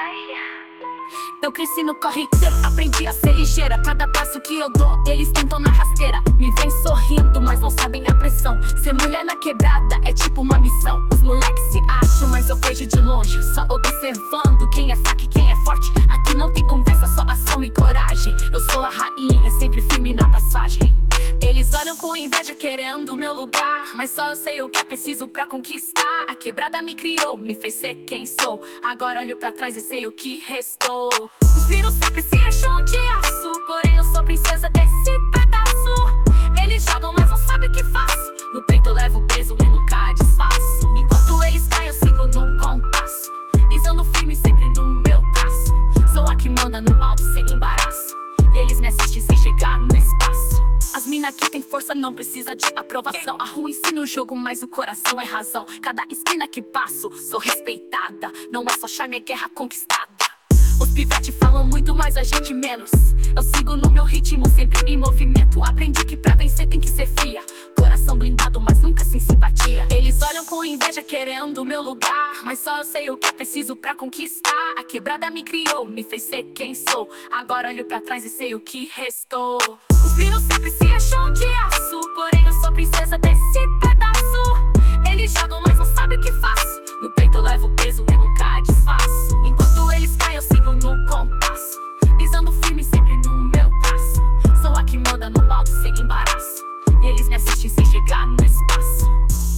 Eu cresci no corriqueiro, aprendi a ser ligeira. Cada passo que eu dou, eles tentam na rasteira. Me vem sorrindo, mas não sabem a pressão. Ser mulher na quebrada é tipo uma missão. Os moleques se acham, mas eu vejo de longe, só observando quem é fraco e quem é forte. Aqui não tem conversa, só ação e coragem. Eu sou a rainha, sempre firme na passagem. Eles olham com inveja querendo o meu lugar, mas só eu sei o que é preciso pra conquistar. A quebrada me criou, me fez ser quem sou. Agora olho pra trás e sei o que restou. Os vírus sempre se acham de aço, porém eu sou princesa desse pedaço. Eles jogam, mas não sabem o que faço. No peito eu levo peso e nunca desfaço. Enquanto eles caem eu sigo num compasso, pisando firme sempre no meu traço. Sou a que manda no alto sem embaraço, e eles me assistem sem chegar no espaço. As mina aqui tem força, não precisa de aprovação. Arrumo ensino o jogo, mas o coração é razão. Cada esquina que passo, sou respeitada. Não é só charme, é guerra conquistada. Os pivete falam muito, mas a gente menos. Eu sigo no meu ritmo, sempre em movimento. Aprendi que pra vencer tem que ser fria. Coração blindado, mas nunca sem simpatia. Eles olham com inveja querendo o meu lugar, mas só eu sei o que é preciso pra conquistar. A quebrada me criou, me fez ser quem sou. Agora olho pra trás e sei o que restou. Os vírus sempre se acham de aço, porém eu sou princesa desse pedaço. Eles jogam, mas não sabem o que faço. No peito eu levo peso e nunca desfaço. Enquanto eles caem eu sigo no compasso, pisando firme sempre no meu traço. Sou a que manda no alto sem embaraço, e eles me assistem sem chegar no espaço.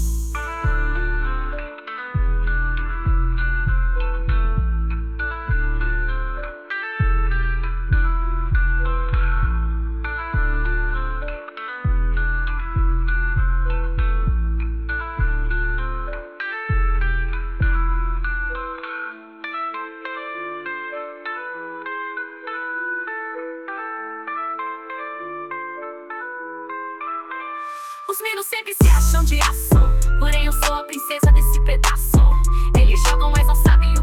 Os meninos sempre se acham de aço, porém eu sou a princesa desse pedaço. Eles jogam, mas não sabem